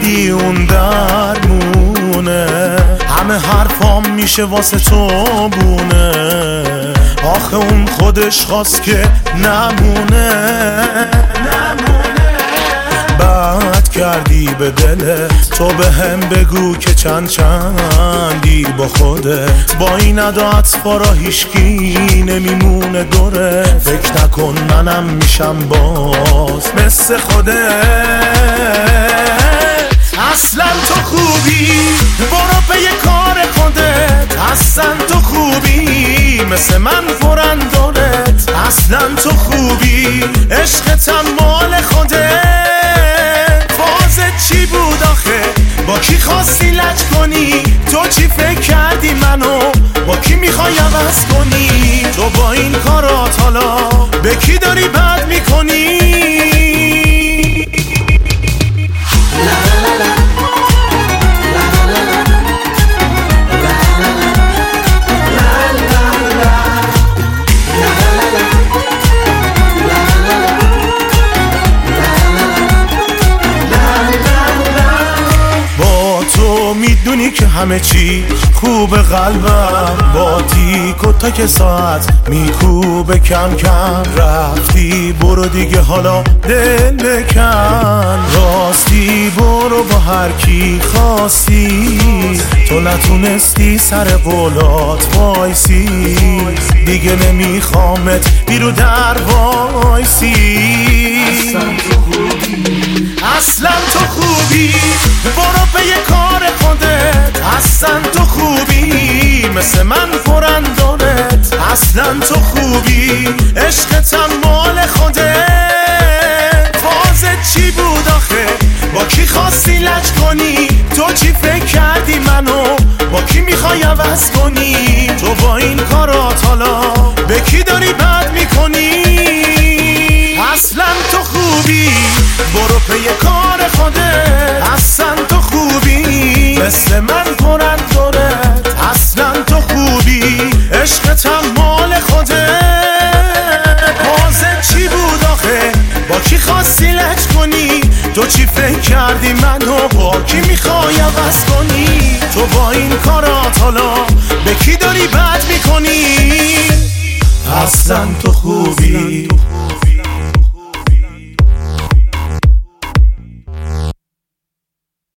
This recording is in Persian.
کردی اون درمونه، همه حرفام میشه واسه تو بونه. آخه اون خودش خواست که نمونه. بد کردی به دلت، تو به هم بگو که چندی با خودت. با این ادا اطفارا هیشکی نمیمونه دوره. فکر نکن منم میشم باز مثل خودت. اصلا تو خوبی، برو پی کار خودت. اصلا تو خوبی، مثل من پرندارت. اصلا تو خوبی، عشقتم مال خودت. فازت چی بود آخه؟ با کی خواستی لج کنی؟ تو چی فکر کردی منو؟ با کی میخوای عوض کنی؟ تو با این کارات حالا به کی داری بد میکنی؟ میدونی که همه چی خوب، قلبم با تیک و تاک ساعت میکوبه کم کم. رفتی برو دیگه حالا دل بکن. راستی برو با هر کی خواستی، تو نتونستی سر قولات وایسی. دیگه نمیخوامت بیرو در وایسی. اصلا تو خوبی، برو به یه کار خودت. اصلا تو خوبی، مثل من پرندارت. اصلا تو خوبی، عشقتم مال خودت. فازت چی بود آخه؟ با کی خواستی لج کنی؟ تو چی فکر کردی منو؟ با کی میخوای عوض کنی؟ تو با این کارات حالا به کی داری بد میکنی؟ اصلا تو خوبی، برو پی کار خودت. اصلا تو خوبی، مثل من پرندارت. اصلا تو خوبی، عشقتم مال خودت. بازت چی بود آخه؟ با کی خواستی لج کنی؟ تو چی فکر کردی منو؟ با کی میخوای عوض کنی؟ تو با این کارات حالا به کی داری بد میکنی؟ اصلا تو خوبی.